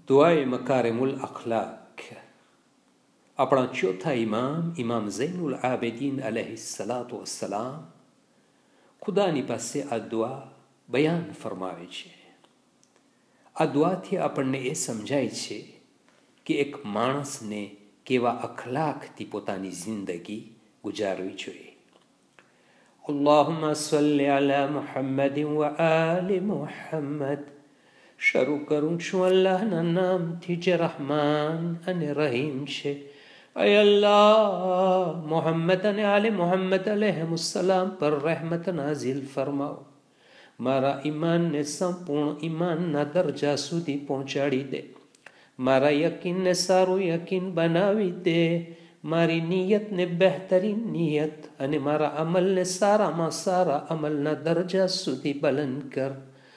दुआए मकारिमुल अखलाक। अपना चौथा इमाम ज़ैनुल आबिदीन अलैहिस्सलातु वस्सलाम ખુદાની પાસે આ દુઆ બયાન ફરમાવે છે. આ દુઆથી આપણને એ સમજાય છે કે એક માણસને કેવા અખલાકથી પોતાની જિંદગી ગુજારવી જોઈએ. અલ્લાહુમ્મા સલ્લી અલા મુહમ્મદ વ આલિ મુહમ્મદ. શરૂ કરું છું અલ્લાહના નામથી જે રહમાન અને રહીમ છે. अय अल्लाह मोहम्मद ने आले मोहम्मद अलैहिस्सलाम पर रहमत नाजिल फरमाओ. मारा ईमान ने संपूर्ण ईमानना दर्जा સુધી પહોંચાડી દે. મારા યકીનને સારું યકીન બનાવી દે. મારી નિયતને બહેતરીન નિયત અને મારા અમલને સારામાં સારા અમલના દર્જા સુધી બુલંદ કર.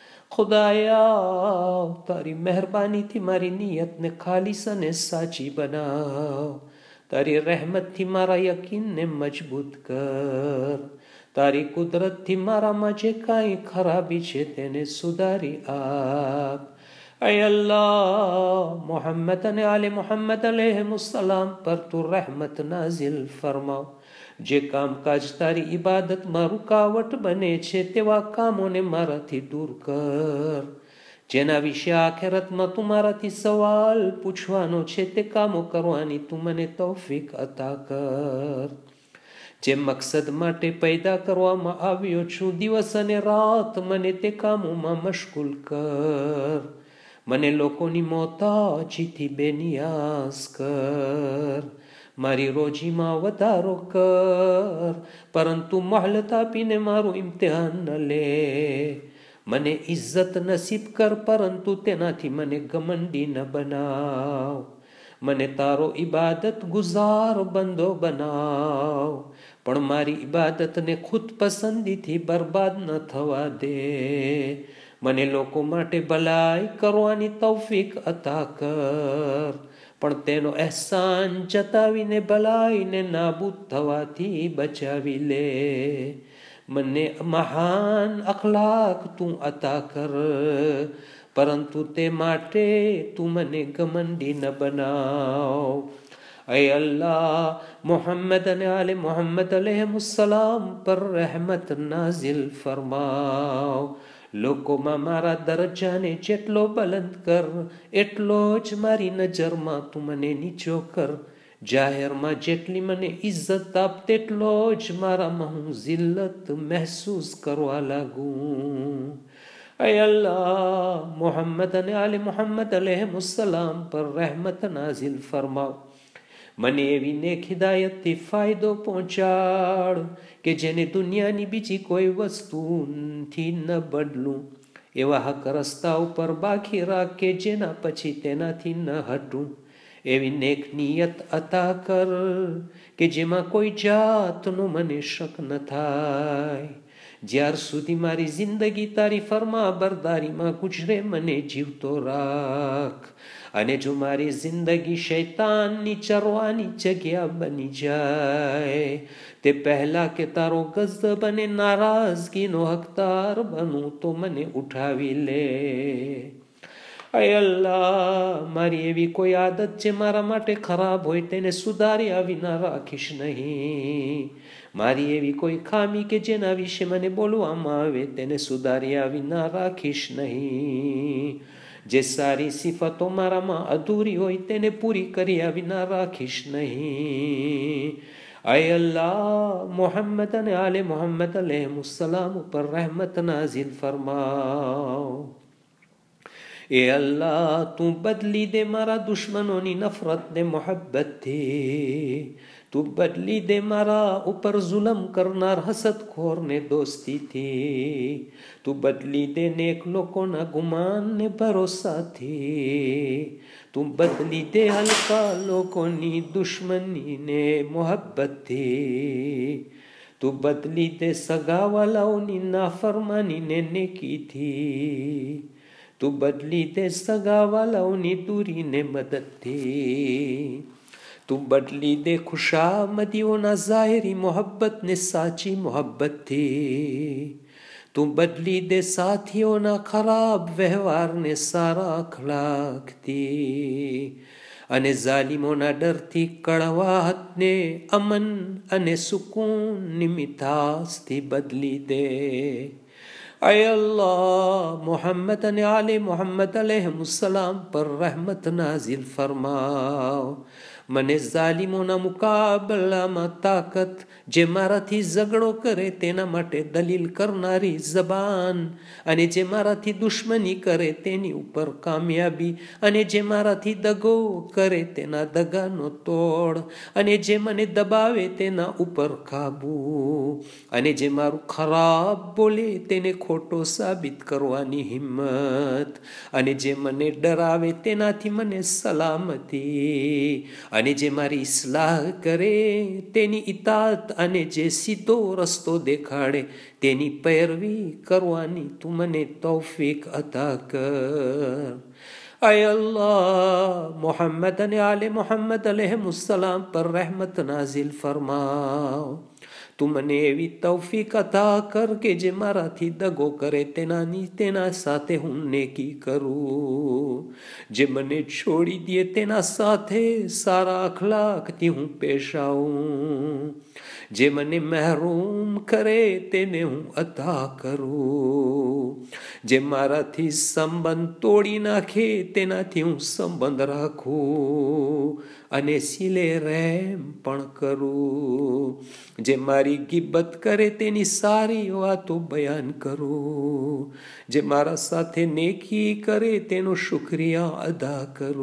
ખુદાયા તારી મહેરબાનીથી મારી નિયતને ખાલીસ અને સાચી બનાવ. તારી રહેમતથી મારા યકીનને મજબૂત કર. તારી કુદરતથી મારામાં જે કાંઈ ખરાબી છે તેને સુધારી આપ. અય અલ્લાહ મોહમ્મદ અને આલે મોહમ્મદ અલૈહિસ્સલામ પર તું રહેમત નાઝિલ ફરમાવ. જે કામકાજ તારી ઇબાદતમાં રૂકાવટ બને છે તેવા કામોને મારાથી દૂર કર. જેના વિશે આખિરતમાં તું મારાથી સવાલ પૂછવાનો છે તે કામો કરવાની તું મને તૌફીક અતા કર. જે મકસદ માટે પેદા કરવામાં આવ્યો છું દિવસ અને રાત મને તે કામોમાં મશગુલ કર. મને લોકોની મોહતાજીથી બેનિયાઝ કર. મારી રોજીમાં વધારો કર, પરંતુ મહલત આપીને મારું ઇમ્તિહાન ન લે. મને ઇજ્જત નસીબ કર, પરંતુ તેનાથી મને ગમંડી ન બનાવ. મને તારો ઇબાદત ગુઝાર બંદો બનાવ, પણ મારી ઇબાદતને ખુદ પસંદીથી બરબાદ ન થવા દે. મને લોકો માટે ભલાઈ કરવાની તૌફીક અતા કર, પણ તેનો અહેસાન જતાવીને ભલાઈને નાબૂદ થવાથી બચાવી લે. મને મહાન અખલાક તું અતા કર, પરંતુ તે માટે તું મને ગમંડી ન બનાવ. અય અલ્લાહ મોહમ્મદ અને આલે મોહમ્મદ અલૈહિસ્સલામ પર રહેમત નાઝિલ ફરમાવ. લોકોમાં મારા દરજ્જાને જેટલો બુલંદ કર એટલો જ મારી નજરમાં તું મને નીચો કર. જાહેરમાં જેટલી મને ઇજ્જત આપ તેટલો જ મારામાં હું જિલ્લત મહેસૂસ કરવા લાગું. અય અલ્લાહ મોહમ્મદ અને આલે મોહમ્મદ અલૈહિસ્સલામ પર રહેમત નાઝિલ ફરમાવ. મને એવી નેક હિદાયતથી ફાયદો પહોંચાડ કે જેને દુનિયાની બીજી કોઈ વસ્તુથી ન બદલું. એવા હક રસ્તા ઉપર બાકી રાખ કે જેના પછી તેનાથી ન હટું. એવી નેક નિયત અતા કર કે જેમાં કોઈ જાતનો મને શક ન થાય. જ્યાર સુધી મારી જિંદગી તારી ફરમા બરદારીમાં ગુજરે મને જીવતો રાખ. અને જો મારી જિંદગી શૈતાનની ચરવાની જગ્યા બની જાય તે પહેલા કે તારો ગઝબ અને નારાજગીનો હકદાર બનું તો મને ઉઠાવી લે. અય અલ્લાહ મારી એવી કોઈ આદત જે મારા માટે ખરાબ હોય તેને સુધાર્યા વિના રાખીશ નહીં. મારી એવી કોઈ ખામી કે જેના વિશે મને બોલવામાં આવે તેને સુધાર્યા વિના રાખીશ નહીં. જે સારી સિફતો મારામાં અધૂરી હોય તેને પૂરી કર્યા વિના રાખીશ નહીં. અય અલ્લાહ મોહમ્મદ અને આલે મોહમ્મદ અલૈહિસ્સલામ ઉપર રહેમત નાઝિલ ફરમાવ. એ અલ્લાહ તું બદલી દે મારા દુશ્મનોની નફરતને મોહબ્બતથી. તું બદલી દે મારા ઉપર જુલમ કરનાર હસદખોરને દોસ્તીથી. તું બદલી દે નેક લોકોના ગુમાનને ભરોસાથી. તું બદલી દે હલકા લોકોની દુશ્મનીને મોહબ્બતથી. તું બદલી દે સગાવાલાઓની નાફરમાનીને નેકીથી. તું બદલી દે સગાવાલાઓની દૂરીને મદદથી. તું બદલી દે ખુશામદીઓના ઝાહિરી મોહબ્બતને સાચી મોહબ્બતથી. તું બદલી દે સાથીઓના ખરાબ વ્યવહારને સારા અખલાકથી, અને ઝાલિમોના ડરથી કડવાહટને અમન અને સુકૂનની મીઠાશથી બદલી દે. અય અલ્લાહ, મોહમ્મદ અને આલે મોહમ્મદ અલૈહિસ્સલામ પર રહેમત નાઝિલ ફરમાવ. મને ઝાલિમોના મુકાબલામાં તાકાત, જે મારાથી ઝઘડો કરે તેના માટે દલીલ કરનારી જબાન, અને જે મારાથી દુશ્મની કરે તેની ઉપર કામયાબી, અને જે મારાથી દગો કરે તેના દગાનો તોડ, અને જે મને દબાવે તેના ઉપર કાબુ, અને જે મારું ખરાબ બોલે તેને ખોટો સાબિત કરવાની હિંમત, અને જે મને ડરાવે તેનાથી મને સલામતી, અને જે મારી ઇસ્લાહ કરે તેની ઇતાત, અને જે સીધો રસ્તો દેખાડે તેની પૈરવી કરવાની તું મને તૌફીક અતા કર. અય અલ્લાહ, મોહમ્મદ અને આલે મોહમ્મદ અલૈહિસ્સલામ પર રહેમત નાઝિલ ફરમાવ. તું મને એવી તૌફીક અતા કર કે જે મારાથી દગો કરે તેના સાથે હું નેકી કરું, જે મને છોડી દે તેના સાથે સારા અખલાકથી હું પેશ આવું, જે મને મહેરૂમ કરે તેને હું અતા કરું, જે મારાથી સંબંધ તોડી નાખે તેનાથી હું સંબંધ રાખું, અને સિલે રહેમ પણ કરું, જે મારી ગિબત કરે તેની સારી વાતો બયાન કરું, જે મારા સાથે નેકી કરે તેનો શુક્રિયા અદા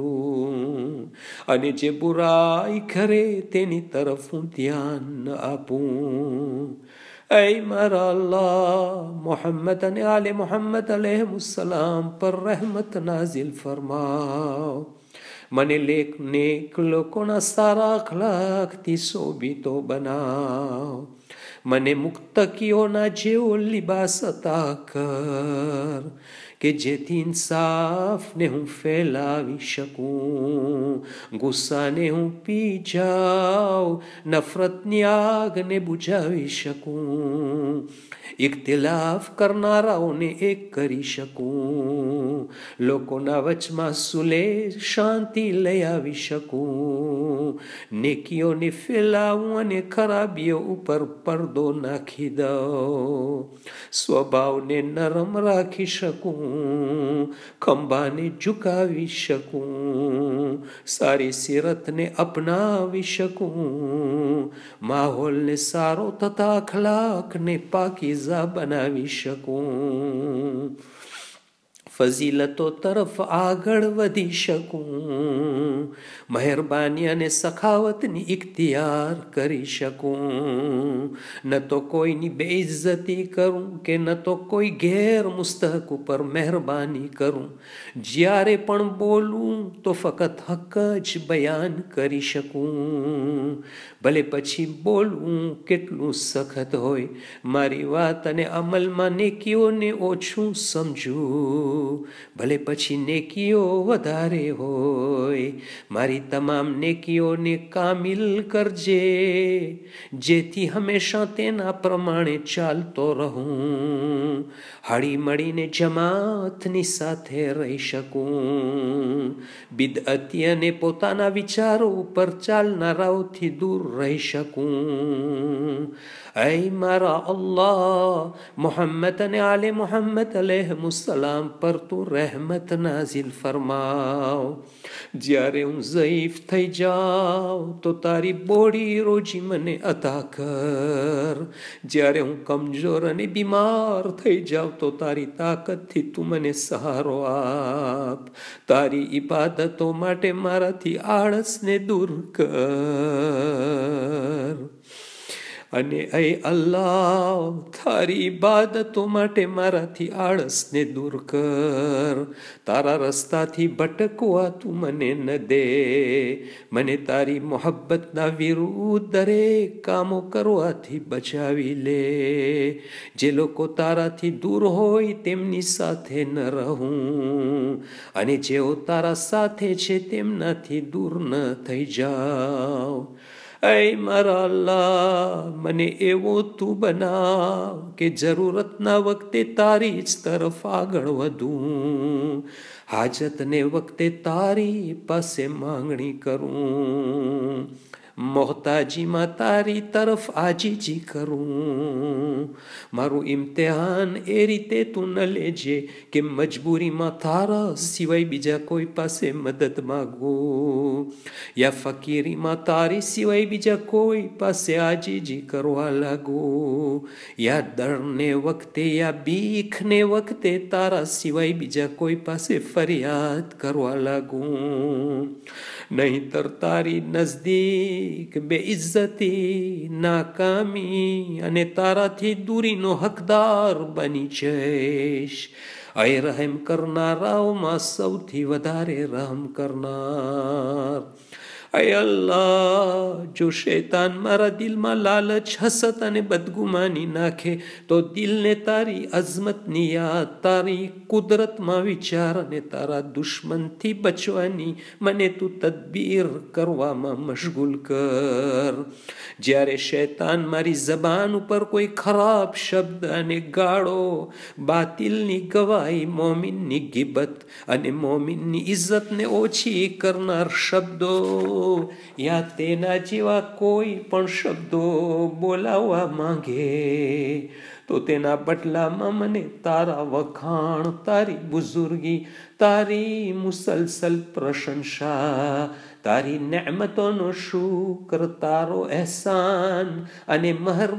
કરું, અને જે બુરાઈ કરે તેની તરફ હું ધ્યાન ન આપું. ऐ मारा अल्लाह, मोहम्मद ने आले मोहम्मद अलैहिस्सलाम पर रहमत नाजिल फरमाओ. મને નેક લોકોના સારા અખલાકથી શોભિતો બનાવ. મને મુક્તકીઓના જેવો લિબાસ અતા કર કે જેથી ઇન્સાફને હું ફેલાવી શકું, ગુસ્સાને હું પી જાઉં, નફરતની આગને બુઝાવી શકું, ઇખ્તિલાફ કરનારાઓને એક કરી શકું, લોકોના વચમાં સુલેહ શાંતિ લઈ આવી શકું, નેકીઓને ફેલાવું અને ખરાબીઓ ઉપર પડદો નાખી દઉં, સ્વભાવને નરમ રાખી શકું, ખંભાને ઝુકાવી શકું, સારી સીરતને અપનાવી શકું, માહોલને સારો તથા અખલાકને પાકીઝા બનાવી શકું, ફઝીલતો તરફ આગળ વધી શકું, મહેરબાની અને સખાવતની ઇખ્તિયાર કરી શકું, ન તો કોઈની બેઇજ્જતી કરું કે ન તો કોઈ ગેર મુસ્તહક ઉપર મહેરબાની કરું, જ્યારે પણ બોલું તો ફકત હક જ બયાન કરી શકું, ભલે પછી બોલવું કેટલું સખત હોય, મારી વાત અને અમલમાં નેકીઓને ઓછું સમજું, ભલે પછી નેકીઓ વધારે હોય, મારી તમામ નેકીઓને કામિલ કરજે, જેથી હંમેશા તેના પ્રમાણે ચાલતો રહું, હળી મળીને જમાતની સાથે રહી શકું, બિદઅતી અને પોતાના વિચારો ઉપર ચાલનારાઓથી દૂર રહી શકું. ऐ मारा अल्लाह, मोहम्मद ने आले मोहम्मद अलैहिस्सलाम पर તું રહેમત નાઝિલ ફરમાવ. જ્યારે હું ઝઈફ થઈ જાઉં તો તારી બોડી રોજી મને અતા કર, જ્યારે હું કમજોર અને બીમાર થઈ જાઉં તો તારી તાકતથી તું મને સહારો આપ, તારી ઇબાદતો માટે મારાથી આળસને દૂર કર. અને એ અલ્લાહ, તારી ઇબાદતો માટે મારાથી આળસને દૂર કર, તારા રસ્તાથી ભટકવા તું મને ન દે, મને તારી મોહબ્બતના વિરુદ્ધ દરેક કામો કરવાથી બચાવી લે, જે લોકો તારાથી દૂર હોય તેમની સાથે ન રહું, અને જેઓ તારા સાથે છે તેમનાથી દૂર ન થઈ જાઓ. ऐ મારા અલ્લાહ, મને એવો તું બનાવ કે જરૂરતના વખતે તારી જ તરફ આગળ વધું, હાજતને વખતે તારી પાસે માંગણી કરું, મોહતાજીમાં તારી તરફ આજીજી કરું. મારું ઇમ્તિહાન એ રીતે તું ન લેજે કે મજબૂરીમાં તારા સિવાય બીજા કોઈ પાસે મદદ માગવું, યા ફકીરીમાં તારી સિવાય બીજા કોઈ પાસે આજીજી કરવા લાગવું, યા ડરને વખતે યા બીખને વખતે તારા સિવાય બીજા કોઈ પાસે ફરિયાદ કરવા લાગું. નહીંતર તારી નજદીક બેઇજ્જતી, નાકામી અને તારાથી દૂરીનો હકદાર બની જઈશ. ऐ रहम કરનારાઓમાં સૌથી વધારે રહમ કરનાર. ऐ અલ્લાહ, જો શૈતાન મારા દિલમાં લાલચ, હસત અને બદગુમાની નાખે તો દિલને તારી અઝમતની યાદ, તારી કુદરતમાં વિચાર અને તારા દુશ્મનથી બચવાની મને તું તદબીર કરવામાં મશગુલ કર. જ્યારે શૈતાન મારી જબાન ઉપર કોઈ ખરાબ શબ્દ અને ગાળો, બાતિલની ગવાહી, મોમિનની ગિબત અને મોમિનની ઇજ્જતને ઓછી કરનાર શબ્દો યા તેના જેવા કોઈ પણ શબ્દો બોલાવવા માંગે તો તેના બદલામાં મને તારા વખાણ, તારી બુઝુર્ગી, તારી મુસલસલ પ્રશંસા, તારી નેમતોનો શુક્ર, તારો એહસાન અને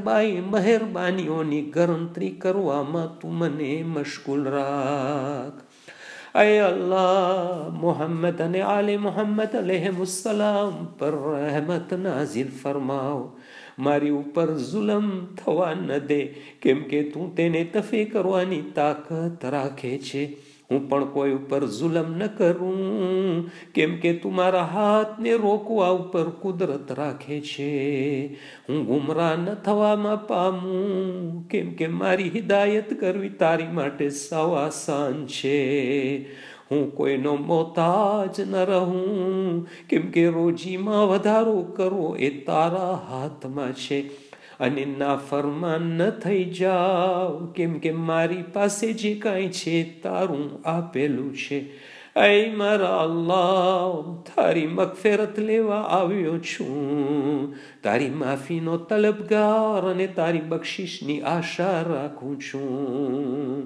મહેરબાનીઓની ગણતરી કરવામાં તું મને મશગુલ રાખ. ऐ अल्लाह, मोहम्मद અને આલે મોહમ્મદ अलैहिस्सलाम પર રહેમત નાઝિલ ફરમાવ. મારી ઉપર જુલમ થવા ન દે, કેમ કે તું તેને તફી કરવાની તાકાત રાખે છે. હું પણ કોઈ ઉપર જુલમ ન કરું, કેમ કે તું મારા હાથને રોકવા ઉપર કુદરત રાખે છે. હું ગુમરાહ ન થવામાં પામું, કેમ કે મારી હિદાયત કરવી તારી માટે સાવ આસાન છે. હું કોઈનો મોહતાજ ન રહું, કેમ કે રોજીમાં વધારો કરવો એ તારા હાથમાં છે. અને નાફરમાન ન થઈ જાવ, કેમ કે મારી પાસે જે કાંઈ છે તારું આપેલું છે. ऐ મારા અલ્લાહ, તારી મગફિરત લેવા આવ્યો છું, તારી માફીનો તલબગાર અને તારી બક્ષિશની આશા રાખું છું.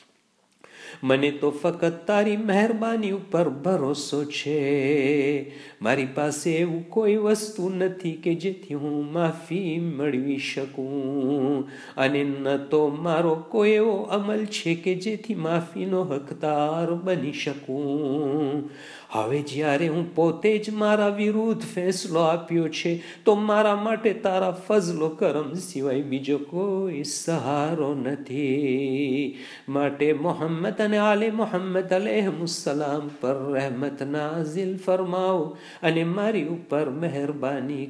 મને તો ફક્ત તારી મહેરબાની ઉપર ભરોસો છે. મારી પાસે એવું કોઈ વસ્તુ નથી કે જેથી હું માફી મેળવી શકું, અને ન તો મારો કોઈ એવો અમલ છે કે જેથી માફીનો હકદાર બની શકું. હવે જ્યારે હું પોતે જ મારા વિરુદ્ધ ફેંસલો આપ્યો છે, તો મારા માટે તારા ફઝલો કરમ સિવાય બીજો કોઈ સહારો નથી. માટે મોહમ્મદ અને આલે મોહમ્મદ अलैहिस्सलाम પર રહેમત નાઝિલ ફરમાવ અને મારી ઉપર મહેરબાની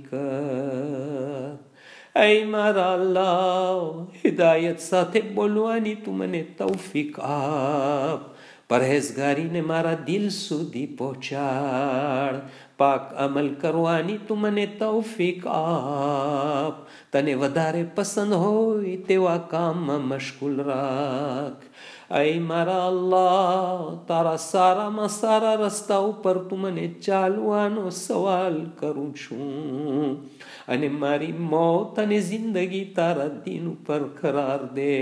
કર. ऐ મારા અલ્લાહ, હિદાયત સાથે બોલવાની તું મને તૌફીક આપ. પરહેઝગારીને મારા દિલ સુધી પહોંચાડ. પાક અમલ કરવાની તું મને તૌફીક આપ. તને વધારે પસંદ હોય તેવા કામમાં મશગુલ રાખ. ऐ મારા અલ્લાહ, તારા સારામાં સારા રસ્તા ઉપર તું મને ચાલવાનો સવાલ કરું છું, અને મારી મોત અને જિંદગી તારા દીન ઉપર કરાર દે.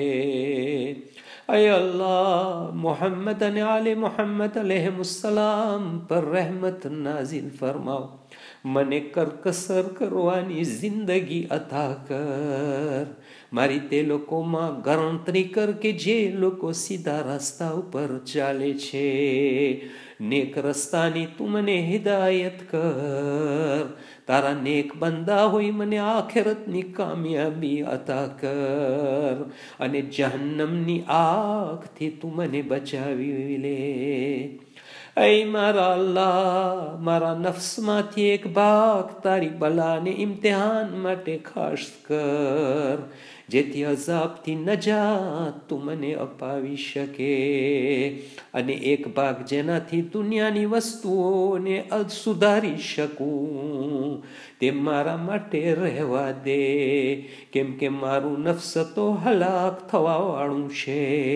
ऐ અલ્લાહ, મોહમ્મદ અને આલે મોહમ્મદ अलैहिस्सलाम પર રહેમત નાઝિલ ફરમાવ. મને કરકસર કરવાની જિંદગી અતા કર. મારી તે લોકોમાં ગણતરી કર કે જે લોકો સીધા રસ્તા ઉપર ચાલે છે. નેક રસ્તાની તું મને હિદાયત કર. તારા નેક બંદા હોય મને આખિરતની કામયાબી અતા કર, અને જહન્નમની આગથી તું મને બચાવી લે. ऐ મારા અલ્લાહ, મારા નફ્સમાંથી એક ભાગ તારી બલાને ઇમ્તિહાન માટે ખાસ કર. જેથી અઝાબથી નજાત તું મને અપાવી શકે અને એક ભાગ જેનાથી દુનિયાની વસ્તુઓને સુધારી શકું તે મારા માટે રહેવા દે, કેમ કે મારું નફ્સ તો હલાક થવા વાળું છે,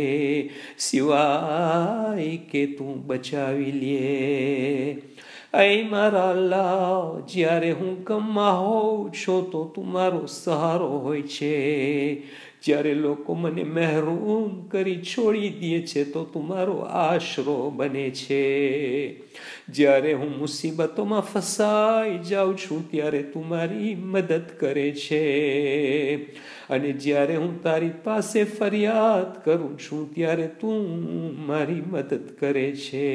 સિવાય કે તું બચાવી લે. ऐ મારા અલ્લાહ, જ્યારે હું ગમમાં હોઉં છું તો તું મારો સહારો હોય છે, જ્યારે લોકો મને મહેરૂમ કરી છોડી દે છે તો તું મારો આશરો બને છે, જ્યારે હું મુસીબતોમાં ફસાઈ જાઉં છું ત્યારે તું મારી મદદ કરે છે, અને જ્યારે હું તારી પાસે ફરિયાદ કરું છું ત્યારે તું મારી મદદ કરે છે.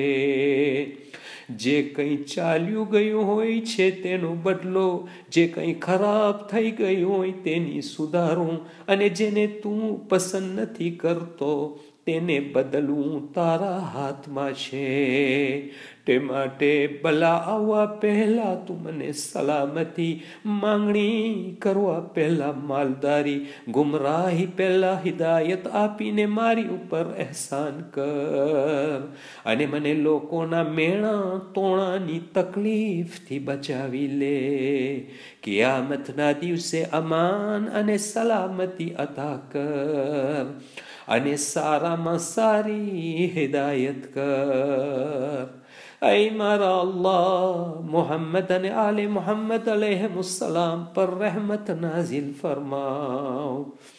જે કંઈ ચાલ્યું ગયું હોય છે તેનો બદલો, જે કંઈ ખરાબ થઈ ગયું હોય તેની સુધારું, અને જેને તું પસંદ નથી કરતો તેને બદલવું તારા હાથમાં છે. તે માટે ભલા આવવા પહેલા તું મને સલામતી, માંગણી કરવા પહેલા માલદારી, ગુમરાહી પહેલા હિદાયત આપીને મારી ઉપર અહેસાન કર, અને મને લોકોના મેણા તોણાની તકલીફથી બચાવી લે. કિયામતના દિવસે અમાન અને સલામતી અતા કર, અને સારામાં સારી હિદાયત કર. ऐ मारा अल्लाह, मोहम्मद ने आले मोहम्मद अलैहिस्सलाम पर रहमत नाजिल फरमाओ.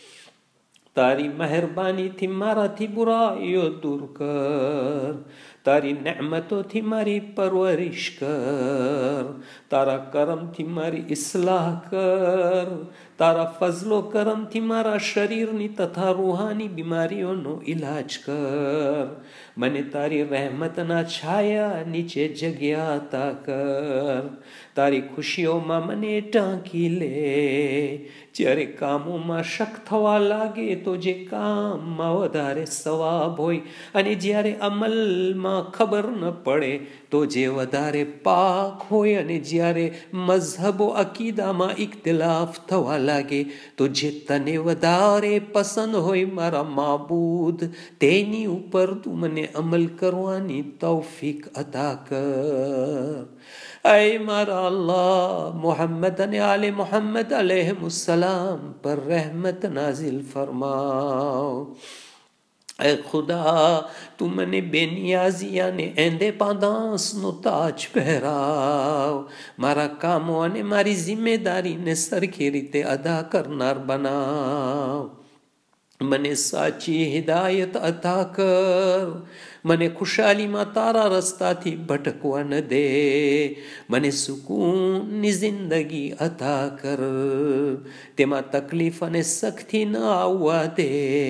तारी मेहरबानी थी मारा थी बुराइयों दूर कर, तारी नेमतों थी मारी परवरिश कर, तारा करम थी मारी इस्लाह कर, तारा फजलो करम थी मारा शरीરની તથા રૂહાની બીમારીઓનો ઇલાજ કર. મને તારી રહેમતના છાયા નીચે જગ્યા અતા કર. તારી ખુશીઓમાં મને ઢાંકી લે. જ્યારે કામોમાં શક થવા લાગે તો જે કામમાં વધારે સવાબ હોય, અને જ્યારે અમલમાં ખબર ન પડે તો જે વધારે પાક હોય, અને જ્યારે મઝહબો અકીદામાં ઇખ્તિલાફ થવા લાગે તો જે તને વધારે પસંદ હોય મારા માબૂદ, તેની ઉપર તું મને અમલ કરવાની તૌફીક અતા કર. ऐ मारा अल्लाह, मोहम्मद ने आले मोहम्मद अलैहिस्सलाम पर रहमत नाजिल फरमाओ. ऐ खुदा, तू મને બેનિયાઝિયાને ઇન્ડિપેન્ડન્સનો તાજ પહેરાવ. મારા કામો અને મારી જિમ્મેદારીને સરખી રીતે અદા કરનાર બનાવ. મને સાચી હિદાયત અતા કર. મને ખુશાલીમાં તારા રસ્તાથી ભટકવા ન દે. મને સુકૂનની જિંદગી અતા કર. તેમાં તકલીફ અને સખ્તી ન આવવા દે.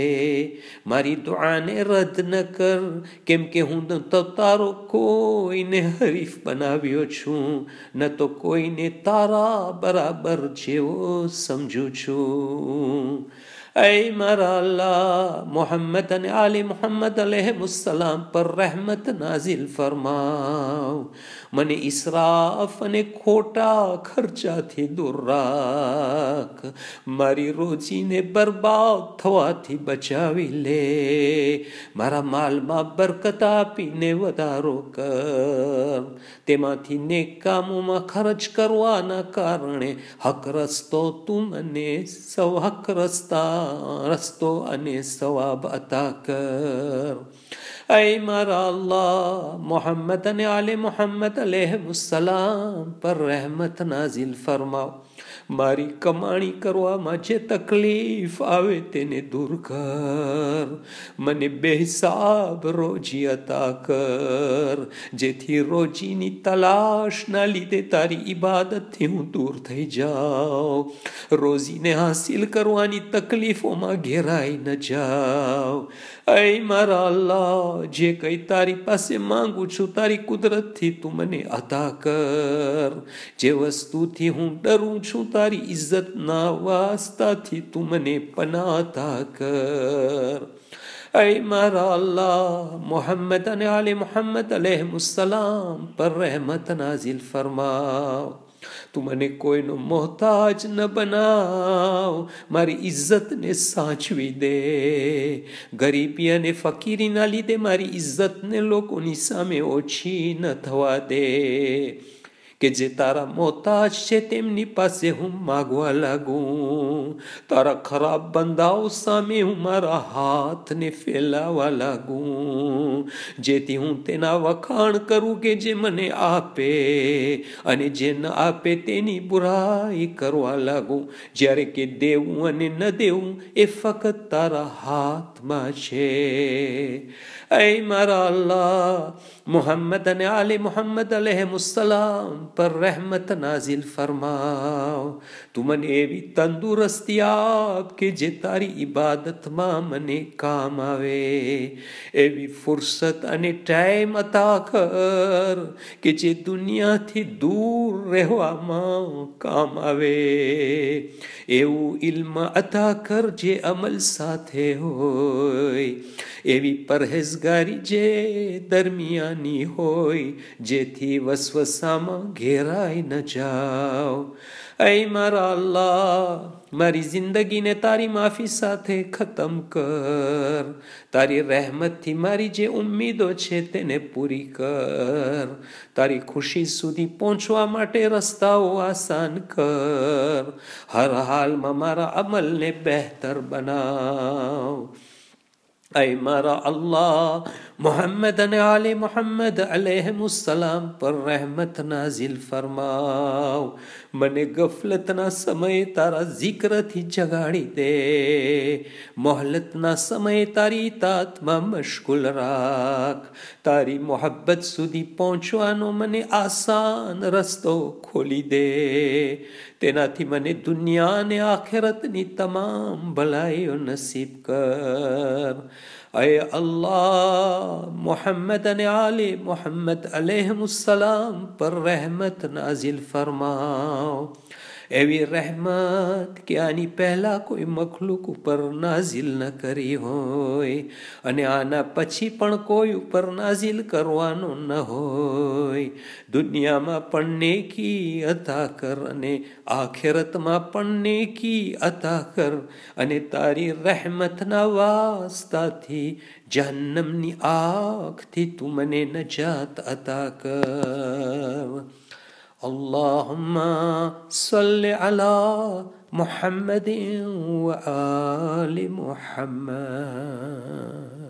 મારી દુઆને રદ ન કર, કેમ કે હું તો તારો કોઈને હરીફ બનાવ્યો છું, ન તો કોઈને તારા બરાબર જેવો સમજું છું. ऐ मारा अल्लाह, मोहम्मद ने आले मोहम्मद अलैहिस्सलाम पर रहमत नाजिल फरमाओ. મને ઇસરાફ અને ખોટા ખર્ચાથી દૂર રાખ. મારી રોજીને બરબાદ થવાથી બચાવી લે. મારા માલમાં બરકત આપીને વધારો કર. તેમાંથી નેક કામોમાં ખર્ચ કરવાના કારણે હક રસ્તો તું મને હક રસ્તો અને સવાબ અતા કર. ऐ मारा अल्लाह, मोहम्मद ने आले मोहम्मद अलैहिस्सलाम पर रहमत नाजिल फरमाओ. મારી કમાણી કરવામાં જે તકલીફ આવે તેને દૂર કર. મને બેહિસાબ રોજી અતા કર, જેથી રોજીની તલાશના લીધે તારી ઇબાદતથી હું દૂર થઈ જાઉં. રોજીને હાસિલ કરવાની તકલીફોમાં ઘેરાઈ ન જાઉં. ऐ મારા અલ્લાહ, જે કંઈ તારી પાસે માંગુ છું તારી કુદરતથી તું મને અતા કર. જે વસ્તુથી હું ડરું છું તારી ઇજ્જતના વાસ્તાથી તું મને પનાહ અતા કર. ऐ मारा अल्लाह, मोहम्मद ने आले मोहम्मद अलैहिस्सलाम पर रहमत नाजिल फरमाओ. તું મને કોઈનો મોહતાજ ન બનાવ, મારી ઇજ્જતને સાચવી દે. ગરીબી અને ફકીરીના લીધે મારી ઇજ્જતને લોકોની સામે ઓછી ન થવા દે. કે જે તારા મોહતાજ છે તેમની પાસે હું માગવા લાગું. તારા ખરાબ બંદાઓ સામે હું મારા હાથને ફેલાવા લાગું, જેથી હું તેના વખાણ કરું કે જે મને આપે, અને જે ન આપે તેની બુરાઈ કરવા લાગું. જ્યારે કે દેવું અને ન દેવું એ ફક્ત તારા હાથમાં છે. ऐ मारा अल्लाह, मोहम्मद ने आले मोहम्मद अलैहिस्सलाम पर रहमत नाजिल फरमाओ. તું મને એવી તંદુરસ્તી આપ કે જે તારી ઇબાદતમાં મને કામ આવે, એવી ફુરસત અને ટાઈમ અતા કર કે જે દુનિયાથી દૂર રહેવામાં કામ આવે, એવું ઇલ્મ અતા કર જે અમલ સાથે હોય, એવી પરહેઝગારી જે દરમિયાની હોય, જેથી વસવસામાં ઘેરાઈ ન જાઓ. ऐ मारा अल्लाह, મારી જિંદગીને તારી માફી સાથે ખતમ કર. તારી રહેમતથી મારી જે ઉમ્મીદો છે તેને પૂરી કર. તારી ખુશી સુધી પહોંચવા માટે રસ્તાઓ આસાન કર. હર હાલમાં મારા અમલને બહેતર બનાવ. ऐ मारा अल्लाह, मोहम्मद ने आले मोहम्मद अलैहिस्सलाम पर रहमत नाजिल फरमाओ. મને ગફલતના સમયે તારા જિક્રથી જગાડી દે. મોહલતના સમયે તારી ઇતાઅતમાં મશગુલ રાખ. તારી મોહબ્બત સુધી પહોંચવાનો મને આસાન રસ્તો ખોલી દે. તેનાથી મને દુનિયા અને આખિરતની તમામ ભલાઈઓ નસીબ કર. ऐ अल्लाह, मोहम्मद ने आले मोहम्मद अलैहिस्सलाम पर रहमत नाजिल फरमाओ. એવી રહેમત કે આની પહેલા કોઈ મખલુક ઉપર નાઝિલ ન કરી હોય, અને આના પછી પણ કોઈ ઉપર નાઝિલ કરવાનો ન હોય. દુનિયામાં પણ નેકી અતા કર, અને આખિરતમાં પણ નેકી અતા કર, અને તારી રહેમતના વાસ્તાથી જહન્નમની આગથી તું મને નજાત અતા કર. اللهم صل على محمد وآل محمد.